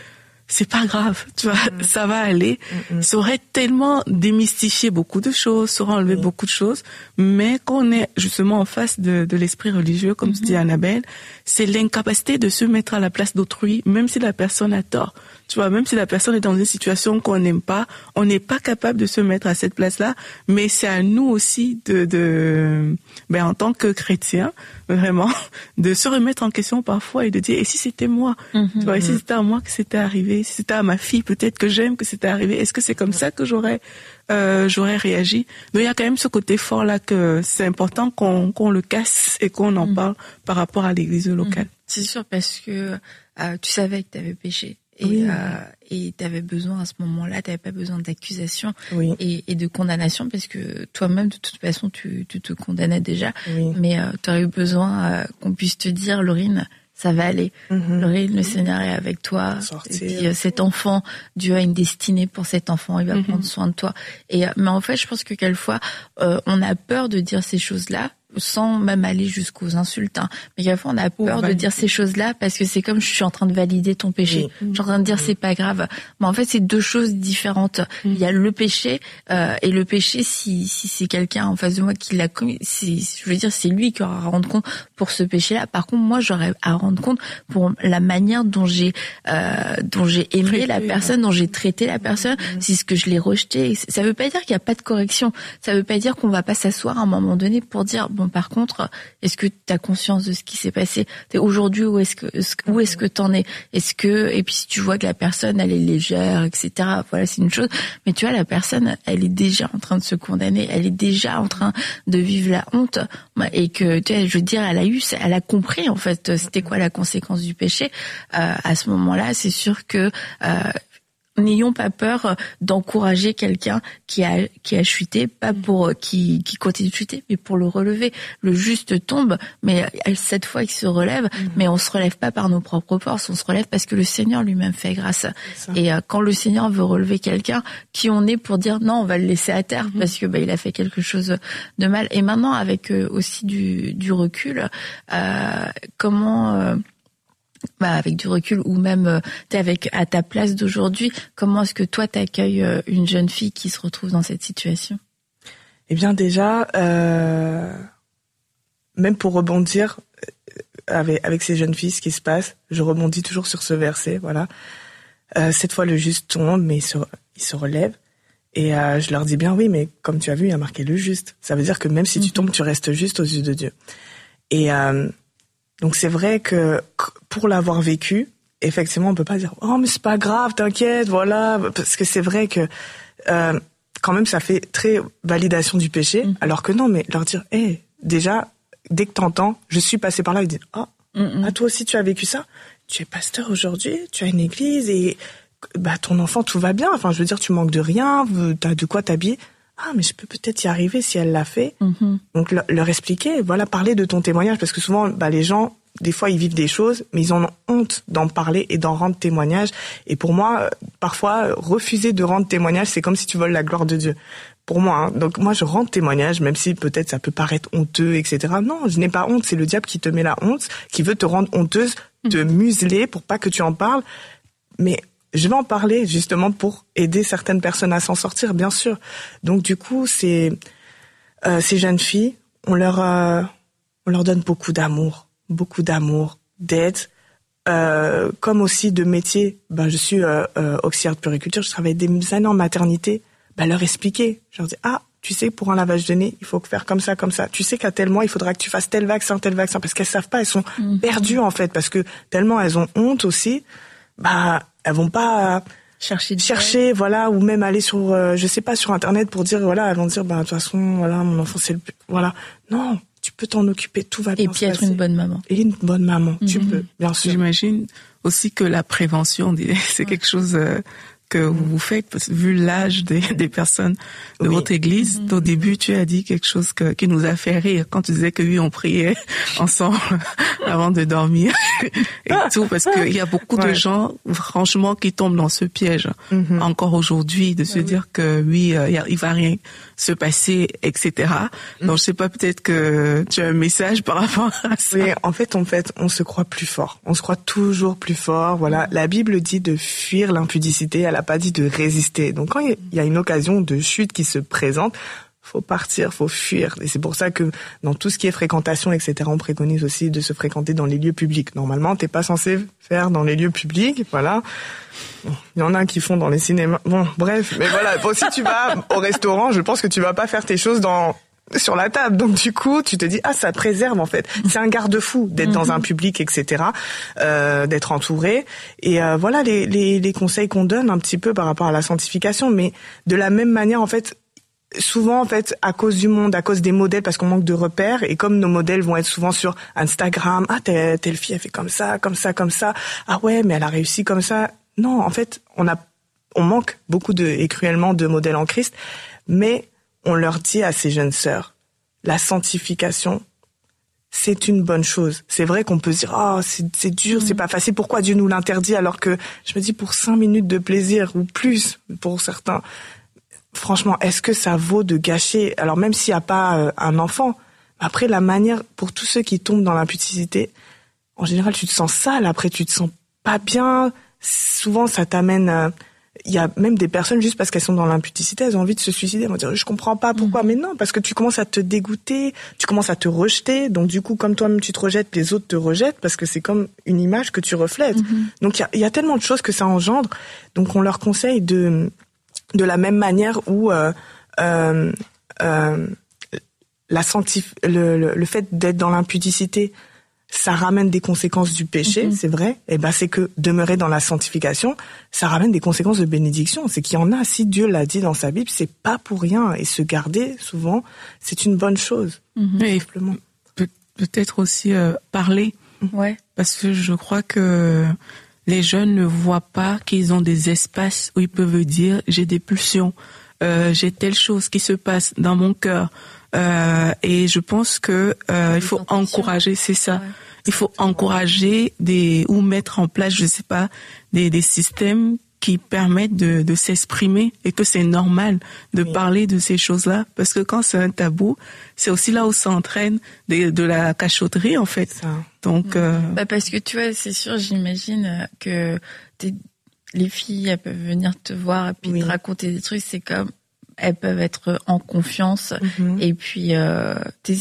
c'est pas grave, tu vois, mmh. ça va aller. Mmh. Ça aurait tellement démystifié beaucoup de choses, ça aurait enlevé mmh. beaucoup de choses. Mais quand on est justement en face de, de l'esprit religieux, comme mmh. tu dis Annabelle, c'est l'incapacité de se mettre à la place d'autrui, même si la personne a tort. Tu vois, même si la personne est dans une situation qu'on n'aime pas, on n'est pas capable de se mettre à cette place-là. Mais c'est à nous aussi de, de, ben en tant que chrétiens, vraiment, de se remettre en question parfois et de dire, et si c'était moi, mmh. tu vois, et si c'était à moi que c'était arrivé, si c'était à ma fille peut-être que j'aime que c'était arrivé, est-ce que c'est comme ça que j'aurais euh, j'aurais réagi? Donc il y a quand même ce côté fort là que c'est important qu'on qu'on le casse et qu'on en mmh. parle par rapport à l'église locale. Mmh. C'est sûr, parce que euh, tu savais que tu avais péché. Et oui. euh, et t'avais besoin à ce moment-là, t'avais pas besoin d'accusation oui. et, et de condamnation, parce que toi-même de toute façon tu, tu te condamnais déjà. Oui. Mais euh, t'aurais eu besoin euh, qu'on puisse te dire, Laurine, ça va aller. Mm-hmm. Laurine, le Seigneur est avec toi. Sortir. Et puis euh, cet enfant, Dieu a une destinée pour cet enfant. Il va mm-hmm. prendre soin de toi. Et euh, mais en fait, je pense que quelquefois euh, on a peur de dire ces choses-là, sans même aller jusqu'aux insultes, hein. Mais quelquefois on a peur oh, de dire ces choses-là parce que c'est comme je suis en train de valider ton péché. Oui. Je suis en train de dire c'est pas grave. Mais en fait c'est deux choses différentes. Mm. Il y a le péché euh, et le péché, si si c'est quelqu'un en face de moi qui l'a commis, c'est, je veux dire c'est lui qui aura à rendre compte pour ce péché-là. Par contre moi j'aurais à rendre compte pour la manière dont j'ai euh, dont j'ai aimé traité, la personne, ouais. dont j'ai traité la personne, mm. si ce que je l'ai rejeté. Ça veut pas dire qu'il y a pas de correction. Ça veut pas dire qu'on va pas s'asseoir à un moment donné pour dire bon, par contre, est-ce que tu as conscience de ce qui s'est passé? Aujourd'hui, où est-ce que où est-ce que t'en es? Est-ce que et puis si tu vois que la personne elle est légère, et cetera. Voilà, c'est une chose. Mais tu vois, la personne, elle est déjà en train de se condamner, elle est déjà en train de vivre la honte, et que tu vois, je veux dire, elle a eu, elle a compris en fait c'était quoi la conséquence du péché. Euh, à ce moment-là, c'est sûr que euh, n'ayons pas peur d'encourager quelqu'un qui a qui a chuté, pas pour qui qui continue de chuter, mais pour le relever. Le juste tombe, mais cette fois il se relève, mmh. mais on se relève pas par nos propres forces, on se relève parce que le Seigneur lui-même fait grâce. Et euh, quand le Seigneur veut relever quelqu'un, qui on est pour dire non, on va le laisser à terre mmh. parce que bah il a fait quelque chose de mal. Et maintenant avec euh, aussi du du recul, euh, comment euh, Bah, avec du recul, ou même euh, t'es avec à ta place d'aujourd'hui, comment est-ce que toi t'accueilles euh, une jeune fille qui se retrouve dans cette situation? Eh bien déjà, euh, même pour rebondir avec avec ces jeunes filles, ce qui se passe, je rebondis toujours sur ce verset, voilà. Euh, cette fois le juste tombe, mais il se, il se relève, et euh, je leur dis bien oui, mais comme tu as vu, il y a marqué le juste. Ça veut dire que même si tu tombes, tu restes juste aux yeux de Dieu. Et euh, donc c'est vrai que pour l'avoir vécu, effectivement, on peut pas dire oh mais c'est pas grave, t'inquiète, voilà, parce que c'est vrai que euh, quand même ça fait très validation du péché, mmh. alors que non, mais leur dire hé, hey, déjà dès que t'entends, je suis passé par là, ils disent oh, mmh. ah toi aussi tu as vécu ça, tu es pasteur aujourd'hui, tu as une église et bah ton enfant tout va bien, enfin je veux dire tu manques de rien, t'as de quoi t'habiller. Ah, mais je peux peut-être y arriver si elle l'a fait. Mm-hmm. Donc, leur, leur expliquer, voilà, parler de ton témoignage, parce que souvent, bah, les gens, des fois, ils vivent des choses, mais ils en ont honte d'en parler et d'en rendre témoignage. Et pour moi, parfois, refuser de rendre témoignage, c'est comme si tu voles la gloire de Dieu. Pour moi, hein. Donc moi, je rends témoignage, même si peut-être ça peut paraître honteux, et cetera. Non, je n'ai pas honte, c'est le diable qui te met la honte, qui veut te rendre honteuse, te mm-hmm. museler pour pas que tu en parles. Mais je vais en parler justement pour aider certaines personnes à s'en sortir, bien sûr. Donc du coup, c'est euh, ces jeunes filles, on leur euh, on leur donne beaucoup d'amour, beaucoup d'amour, d'aide, euh, comme aussi de métier. Ben je suis euh, euh, auxiliaire de puériculture, je travaille des années en maternité. Ben leur expliquer, je leur dis ah tu sais pour un lavage de nez il faut faire comme ça comme ça. Tu sais qu'à tel mois il faudra que tu fasses tel vaccin tel vaccin parce qu'elles savent pas, elles sont mmh. perdues en fait parce que tellement elles ont honte aussi. Bah elles vont pas chercher chercher voilà, ou même aller sur euh, je sais pas sur internet pour dire voilà, elles vont dire bah de toute façon voilà mon enfant c'est le voilà. Non, tu peux t'en occuper, tout va bien. Et puis être une bonne maman. Et une bonne maman, mm-hmm. tu peux, bien sûr. J'imagine aussi que la prévention c'est quelque chose euh, que vous faites, vu l'âge des, des personnes de oui. votre église. Mm-hmm. Au début, tu as dit quelque chose que, qui nous a fait rire quand tu disais que oui, on priait ensemble avant de dormir et tout, parce qu'il y a beaucoup ouais. de gens, franchement, qui tombent dans ce piège mm-hmm. encore aujourd'hui, de se ouais, dire oui. que oui, euh, il va rien se passer, et cetera. Mm-hmm. Donc, je sais pas, peut-être que tu as un message par rapport à ça. Oui, en fait, en fait, on se croit plus fort. On se croit toujours plus fort. Voilà, la Bible dit de fuir l'impudicité. Elle a pas dit de résister. Donc, quand il y a une occasion de chute qui se présente, faut partir, faut fuir. Et c'est pour ça que dans tout ce qui est fréquentation, et cetera, on préconise aussi de se fréquenter dans les lieux publics. Normalement, t'es pas censé faire dans les lieux publics, voilà. Bon, il y en a qui font dans les cinémas. Bon, bref, mais voilà. Bon, si tu vas au restaurant, je pense que tu vas pas faire tes choses dans sur la table. Donc du coup, tu te dis ah ça te préserve en fait. C'est un garde-fou d'être dans un public, et cetera. Euh, d'être entouré. Et euh, voilà les, les les conseils qu'on donne un petit peu par rapport à la sanctification, mais de la même manière en fait. Souvent, en fait, à cause du monde, à cause des modèles, parce qu'on manque de repères, et comme nos modèles vont être souvent sur Instagram, ah, telle, telle fille, elle fait comme ça, comme ça, comme ça, ah ouais, mais elle a réussi comme ça. Non, en fait, on a, on manque beaucoup de, et cruellement de modèles en Christ, mais on leur dit à ces jeunes sœurs, la sanctification, c'est une bonne chose. C'est vrai qu'on peut se dire, oh, c'est, c'est dur, mmh. c'est pas facile, pourquoi Dieu nous l'interdit, alors que, je me dis, pour cinq minutes de plaisir, ou plus, pour certains, franchement, est-ce que ça vaut de gâcher, alors même s'il n'y a pas euh, un enfant, après la manière, pour tous ceux qui tombent dans l'impudicité, en général tu te sens sale, après tu te sens pas bien, souvent ça t'amène, il euh, y a même des personnes juste parce qu'elles sont dans l'impudicité, elles ont envie de se suicider, elles vont dire je comprends pas pourquoi, mmh. mais non, parce que tu commences à te dégoûter, tu commences à te rejeter, donc du coup comme toi-même tu te rejettes, les autres te rejettent, parce que c'est comme une image que tu reflètes, mmh. donc il y a, y a tellement de choses que ça engendre, donc on leur conseille de... de la même manière où euh, euh, euh, la sanctif- le, le, le fait d'être dans l'impudicité, ça ramène des conséquences du péché, mm-hmm. c'est vrai. Et ben c'est que demeurer dans la sanctification, ça ramène des conséquences de bénédiction. C'est qu'il y en a, si Dieu l'a dit dans sa Bible, c'est pas pour rien. Et se garder, souvent, c'est une bonne chose. Mm-hmm. Simplement. Pe- peut-être aussi euh, parler, ouais. parce que je crois que les jeunes ne voient pas qu'ils ont des espaces où ils peuvent dire j'ai des pulsions, euh, j'ai telle chose qui se passe dans mon cœur, euh, et je pense que euh, il faut encourager, c'est ça. Ouais. Il faut encourager des ou mettre en place, je sais pas, des des systèmes qui permettent de de s'exprimer et que c'est normal de oui. parler de ces choses-là, parce que quand c'est un tabou, c'est aussi là où ça entraîne de, de la cachotterie en fait. Ça. Donc euh... bah parce que tu vois, c'est sûr, j'imagine que t'es, les filles elles peuvent venir te voir et puis oui. te raconter des trucs, c'est comme elles peuvent être en confiance mm-hmm. et puis euh,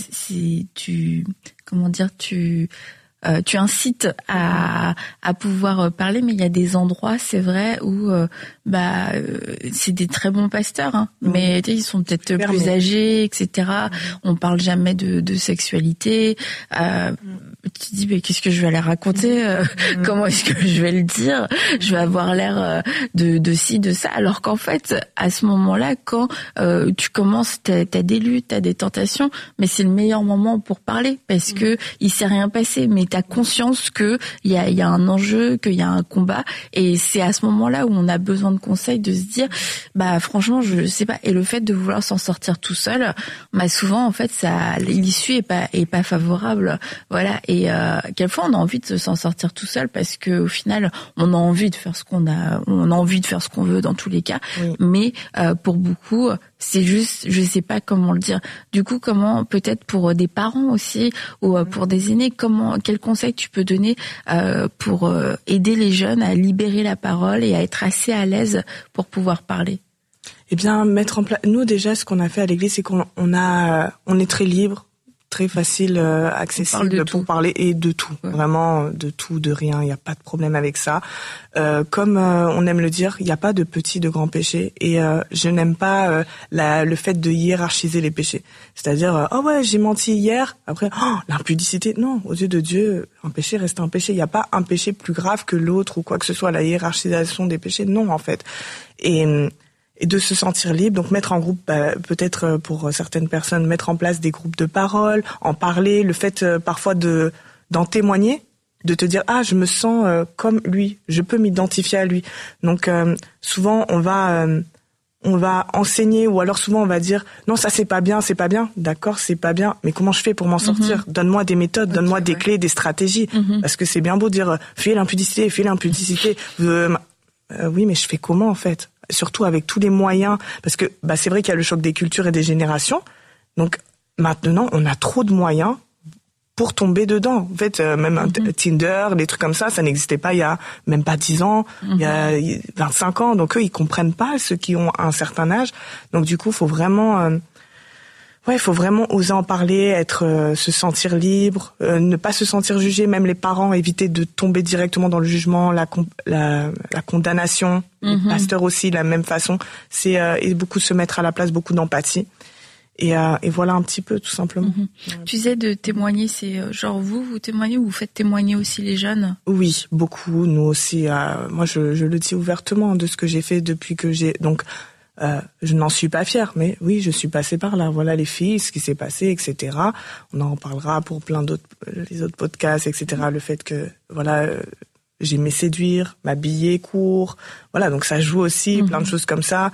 si tu comment dire tu Euh, tu incites à à pouvoir parler, mais il y a des endroits, c'est vrai, où euh, bah euh, c'est des très bons pasteurs, hein, mmh. mais tu sais, ils sont peut-être Super plus bien. âgés, et cetera. Mmh. On parle jamais de, de sexualité. Euh, mmh. Tu te dis, mais qu'est-ce que je vais aller raconter euh, mmh. Comment est-ce que je vais le dire Je vais avoir l'air euh, de de ci, de ça, alors qu'en fait, à ce moment-là, quand euh, tu commences, t'as, t'as des luttes, t'as des tentations, mais c'est le meilleur moment pour parler, parce mmh. que il s'est rien passé, mais t'as conscience que il y a, y a un enjeu, qu'il y a un combat, et c'est à ce moment-là où on a besoin de conseils, de se dire, bah franchement, je sais pas. Et le fait de vouloir s'en sortir tout seul, bah souvent en fait, ça, l'issue est pas est pas favorable, voilà. Et euh, quelquefois, on a envie de s'en sortir tout seul parce que au final, on a envie de faire ce qu'on a, on a envie de faire ce qu'on veut dans tous les cas. Oui. Mais euh, pour beaucoup, c'est juste, je sais pas comment le dire. Du coup, comment peut-être pour des parents aussi ou pour des aînés, comment, quel conseil tu peux donner euh, pour euh, aider les jeunes à libérer la parole et à être assez à l'aise pour pouvoir parler? Eh bien, mettre en place. Nous déjà, ce qu'on a fait à l'église, c'est qu'on on a, on est très libre, très facile, euh, accessible parle pour tout. parler et de tout, ouais. vraiment de tout, de rien. Il n'y a pas de problème avec ça. Euh, comme euh, on aime le dire, il n'y a pas de petits, de grands péchés. Et euh, je n'aime pas euh, la, le fait de hiérarchiser les péchés. C'est-à-dire, euh, oh ouais, j'ai menti hier. Après, oh, l'impudicité. Non, aux yeux de Dieu, un péché reste un péché. Il n'y a pas un péché plus grave que l'autre ou quoi que ce soit. La hiérarchisation des péchés, non, en fait. Et et de se sentir libre, donc mettre en groupe, bah, peut-être pour certaines personnes, mettre en place des groupes de parole, en parler, le fait euh, parfois de d'en témoigner, de te dire ah je me sens euh, comme lui, je peux m'identifier à lui. Donc euh, souvent on va euh, on va enseigner ou alors souvent on va dire non ça c'est pas bien, c'est pas bien. D'accord, c'est pas bien, mais comment je fais pour m'en sortir? Mm-hmm. Donne-moi des méthodes, okay, donne-moi des ouais. clés, des stratégies. Mm-hmm. Parce que c'est bien beau de dire fuis l'impudicité, fuis l'impudicité. euh, euh, oui, mais je fais comment en fait? Surtout avec tous les moyens, parce que bah c'est vrai qu'il y a le choc des cultures et des générations. Donc maintenant on a trop de moyens pour tomber dedans. En fait, euh, même mm-hmm. Tinder, des trucs comme ça, ça n'existait pas il y a même pas dix ans, mm-hmm. il y a vingt-cinq ans. Donc eux, ils comprennent pas, ceux qui ont un certain âge. Donc du coup, faut vraiment, euh, ouais, faut vraiment oser en parler, être, euh, se sentir libre, euh, ne pas se sentir jugé. Même les parents, éviter de tomber directement dans le jugement, la la, la condamnation. Mm-hmm. Les pasteurs aussi, de la même façon. C'est euh, et beaucoup se mettre à la place, beaucoup d'empathie. Et, euh, et voilà un petit peu, tout simplement. Mmh. Tu disais de témoigner, c'est genre vous, vous témoignez ou vous faites témoigner aussi les jeunes? Oui, beaucoup. Nous aussi. Euh, moi, je, je le dis ouvertement de ce que j'ai fait depuis que j'ai... Donc, euh, je n'en suis pas fière, mais oui, je suis passée par là. Voilà les filles, ce qui s'est passé, et cetera. On en parlera pour plein d'autres, les autres podcasts, et cetera. Mmh. Le fait que, voilà... Euh, j'aimais séduire, m'habiller court. Voilà, donc ça joue aussi, mmh. plein de choses comme ça.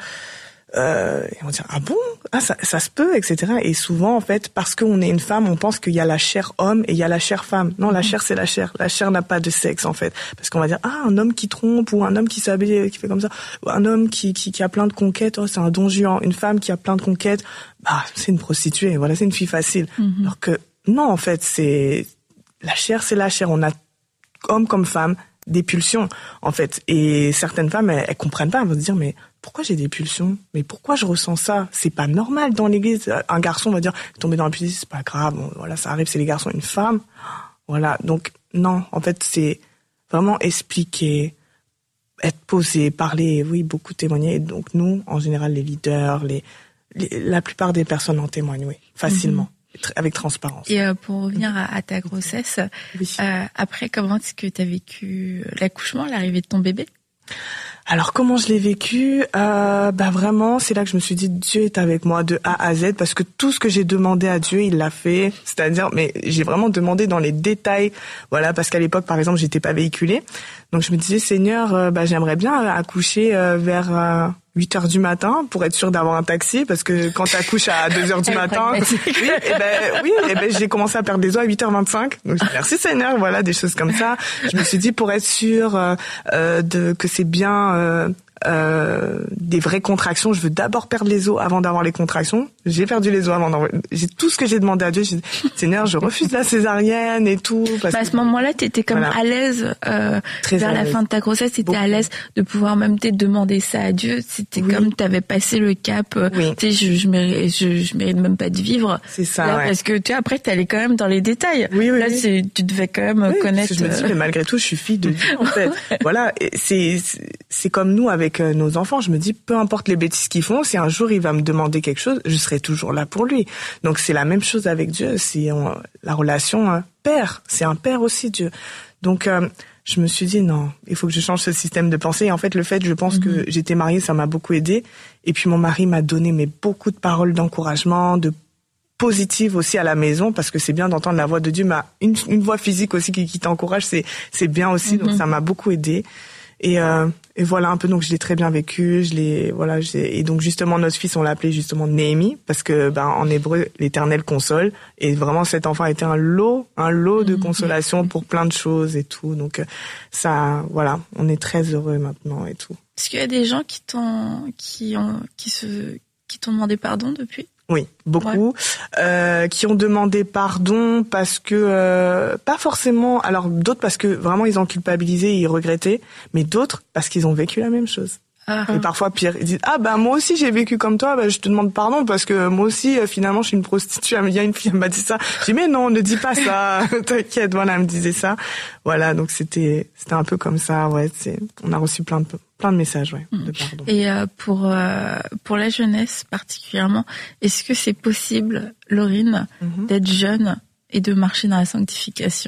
Euh, et on dit ah bon, ah ça, ça se peut, et cetera. Et souvent en fait, parce qu'on est une femme, on pense qu'il y a la chair homme et il y a la chair femme. Non, la chair c'est la chair. La chair n'a pas de sexe en fait, parce qu'on va dire ah un homme qui trompe ou un homme qui s'habille, qui fait comme ça, ou un homme qui qui, qui a plein de conquêtes, oh c'est un don Juan. Une femme qui a plein de conquêtes, bah c'est une prostituée. Voilà, c'est une fille facile. Mm-hmm. Alors que non en fait, c'est la chair, c'est la chair. On a homme comme femme des pulsions en fait, et certaines femmes elles, elles comprennent pas, elles vont se dire mais pourquoi j'ai des pulsions? Mais pourquoi je ressens ça? C'est pas normal dans l'église. Un garçon va dire tomber dans la pudicité, c'est pas grave. Bon, voilà, ça arrive, c'est les garçons. Une femme, voilà. Donc non, en fait, c'est vraiment expliquer, être posé, parler. Oui, beaucoup témoigner. Donc nous, en général, les leaders, les, les la plupart des personnes en témoignent, oui, facilement. Mm-hmm. Avec transparence. Et euh, pour revenir à, à ta grossesse, oui. euh, après, comment est-ce que tu as vécu l'accouchement, l'arrivée de ton bébé? Alors comment je l'ai vécu, euh, bah vraiment c'est là que je me suis dit Dieu est avec moi de A à Z, parce que tout ce que j'ai demandé à Dieu il l'a fait, c'est-à-dire mais j'ai vraiment demandé dans les détails, voilà, parce qu'à l'époque par exemple j'étais pas véhiculée, donc je me disais Seigneur euh, bah j'aimerais bien accoucher euh, vers euh, huit heures du matin pour être sûre d'avoir un taxi, parce que quand t'accouches à deux heures du matin, oui, et ben oui, et ben j'ai commencé à perdre des os à huit heures vingt-cinq. Donc merci Seigneur, voilà des choses comme ça. Je me suis dit pour être sûre euh, euh, de que c'est bien euh, euh, des vraies contractions, je veux d'abord perdre les os avant d'avoir les contractions. J'ai perdu les os avant d'avoir... J'ai tout ce que j'ai demandé à Dieu, j'ai dit Seigneur, je refuse la césarienne et tout. Parce bah à ce que... moment-là, t'étais comme voilà. à l'aise euh, vers à la l'aise. fin de ta grossesse, t'étais Beaucoup. à l'aise de pouvoir même te demander ça à Dieu. C'était oui. comme t'avais passé le cap. Oui. Tu sais, je, je mérite, je, je mérite même pas de vivre. C'est ça. Là, ouais. Parce que tu sais, après, t'allais quand même dans les détails. Oui, oui. Là, oui. C'est, tu devais quand même oui, connaître. Je me dis, mais malgré tout, je suis fille de Dieu en fait. Voilà, c'est c'est comme nous avec nos enfants. Je me dis, peu importe les bêtises qu'ils font, si un jour il va me demander quelque chose, je serai toujours là pour lui. Donc c'est la même chose avec Dieu. C'est on, la relation hein, père. C'est un père aussi Dieu. Donc euh, je me suis dit non, il faut que je change ce système de pensée. Et en fait, le fait, je pense mm-hmm. que j'étais mariée, ça m'a beaucoup aidée. Et puis mon mari m'a donné mais beaucoup de paroles d'encouragement, de positive aussi à la maison, parce que c'est bien d'entendre la voix de Dieu, mais une, une voix physique aussi qui, qui t'encourage, c'est c'est bien aussi. Mm-hmm. Donc ça m'a beaucoup aidée. Et, euh, et voilà un peu, donc je l'ai très bien vécu, je l'ai, voilà, j'ai, et donc justement notre fils on l'a appelé justement Néhémie, parce que ben en hébreu l'Éternel console, et vraiment cet enfant a été un lot, un lot de consolation pour plein de choses et tout, donc ça, voilà, on est très heureux maintenant et tout. Est-ce qu'il y a des gens qui t'ont, qui ont, qui se, qui t'ont demandé pardon depuis? Oui, beaucoup, ouais. euh, qui ont demandé pardon parce que euh, pas forcément. Alors d'autres parce que vraiment ils ont culpabilisé, ils regrettaient, mais d'autres parce qu'ils ont vécu la même chose. Ah. Et parfois pire, ils disent ah ben moi aussi j'ai vécu comme toi, ben je te demande pardon parce que moi aussi euh, finalement je suis une prostituée. Il y a une fille qui m'a dit ça. J'ai dit mais non, ne dis pas ça, t'inquiète. Voilà, elle me disait ça. Voilà, donc c'était c'était un peu comme ça. Ouais, c'est on a reçu plein de plein de messages, ouais, de pardon. Et euh, pour euh, pour la jeunesse particulièrement, est-ce que c'est possible, Laurine, mm-hmm. d'être jeune et de marcher dans la sanctification?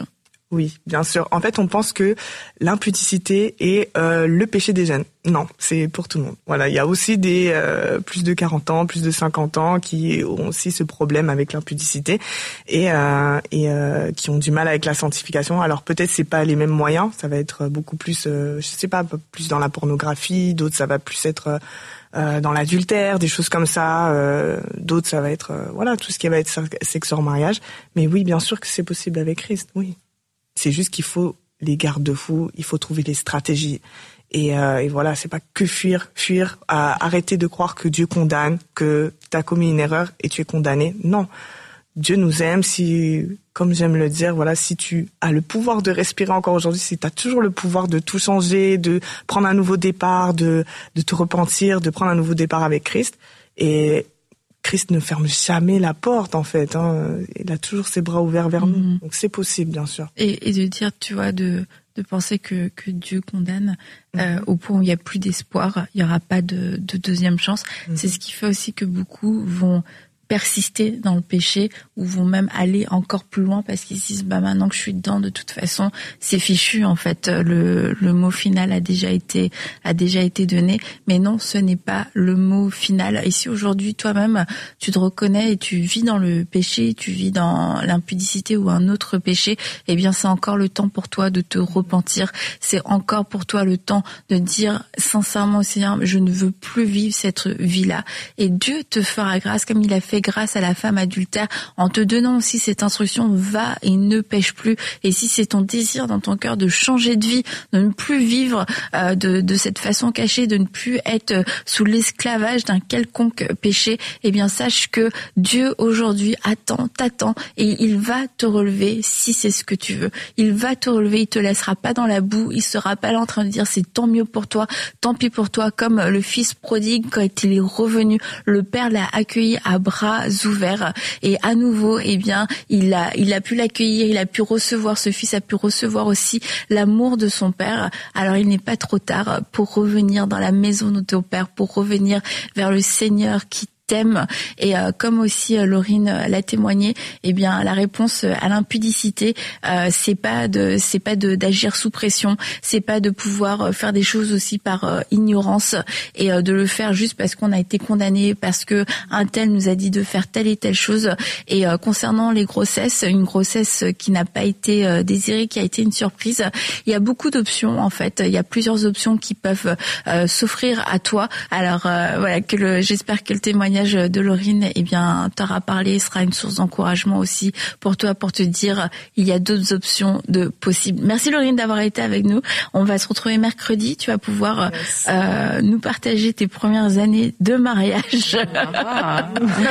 Oui, bien sûr. En fait, on pense que l'impudicité est euh, le péché des jeunes. Non, c'est pour tout le monde. Voilà, il y a aussi des euh, plus de quarante ans, plus de cinquante ans qui ont aussi ce problème avec l'impudicité et euh, et euh, qui ont du mal avec la sanctification. Alors peut-être c'est pas les mêmes moyens, ça va être beaucoup plus euh, je sais pas, plus dans la pornographie, d'autres ça va plus être euh, dans l'adultère, des choses comme ça, euh, d'autres ça va être euh, voilà, tout ce qui va être sexe hors mariage. Mais oui, bien sûr que c'est possible avec Christ. Oui. C'est juste qu'il faut les garde-fous, il faut trouver les stratégies. Et, euh, et voilà, c'est pas que fuir, fuir, euh, arrêter de croire que Dieu condamne, que tu as commis une erreur et tu es condamné. Non, Dieu nous aime. Si, comme j'aime le dire, voilà, si tu as le pouvoir de respirer encore aujourd'hui, si tu as toujours le pouvoir de tout changer, de prendre un nouveau départ, de, de te repentir, de prendre un nouveau départ avec Christ. Et Christ ne ferme jamais la porte, en fait. Hein. Il a toujours ses bras ouverts vers mmh. nous. Donc c'est possible, bien sûr. Et, et de dire, tu vois, de... de penser que, que Dieu condamne euh, mm-hmm. au point où il n'y a plus d'espoir, il n'y aura pas de, de deuxième chance. Mm-hmm. C'est ce qui fait aussi que beaucoup vont persister dans le péché ou vont même aller encore plus loin parce qu'ils se disent bah maintenant que je suis dedans, de toute façon c'est fichu, en fait le le mot final a déjà été a déjà été donné. Mais non, ce n'est pas le mot final. Et si aujourd'hui toi-même tu te reconnais et tu vis dans le péché, tu vis dans l'impudicité ou un autre péché, eh bien c'est encore le temps pour toi de te repentir. C'est encore pour toi le temps de dire sincèrement au Seigneur, je ne veux plus vivre cette vie-là. Et Dieu te fera grâce comme il a fait grâce à la femme adultère en te donnant aussi cette instruction, va et ne pêche plus. Et si c'est ton désir dans ton cœur de changer de vie, de ne plus vivre euh, de, de cette façon cachée, de ne plus être sous l'esclavage d'un quelconque péché, eh bien sache que Dieu aujourd'hui attend, t'attend et il va te relever si c'est ce que tu veux. Il va te relever, il te laissera pas dans la boue, il sera pas là en train de dire c'est tant mieux pour toi, tant pis pour toi, comme le fils prodigue quand il est revenu, le père l'a accueilli à bras ouverts et à nouveau, eh bien, il a, il a pu l'accueillir, il a pu recevoir, ce fils a pu recevoir aussi l'amour de son père. Alors il n'est pas trop tard pour revenir dans la maison de ton père, pour revenir vers le Seigneur qui t'aime. Et euh, comme aussi euh, Laurine euh, l'a témoigné, eh bien la réponse à l'impudicité, euh, c'est pas de, c'est pas de d'agir sous pression, c'est pas de pouvoir euh, faire des choses aussi par euh, ignorance et euh, de le faire juste parce qu'on a été condamné, parce que un tel nous a dit de faire telle et telle chose. Et euh, concernant les grossesses, une grossesse qui n'a pas été euh, désirée, qui a été une surprise, il y a beaucoup d'options en fait. Il y a plusieurs options qui peuvent euh, s'offrir à toi. Alors euh, voilà, que le, j'espère que le témoignage de Laurine, eh bien, t'aura parlé, sera une source d'encouragement aussi pour toi, pour te dire, il y a d'autres options de possibles. Merci Laurine d'avoir été avec nous. On va se retrouver mercredi. Tu vas pouvoir euh, nous partager tes premières années de mariage. Ah.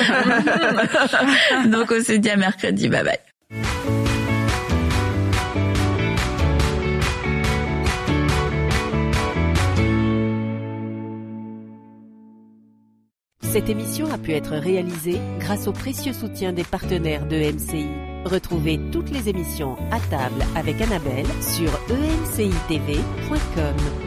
Donc, on se dit à mercredi. Bye bye. Cette émission a pu être réalisée grâce au précieux soutien des partenaires de E M C I. Retrouvez toutes les émissions à table avec Annabelle sur e m c i t v point com.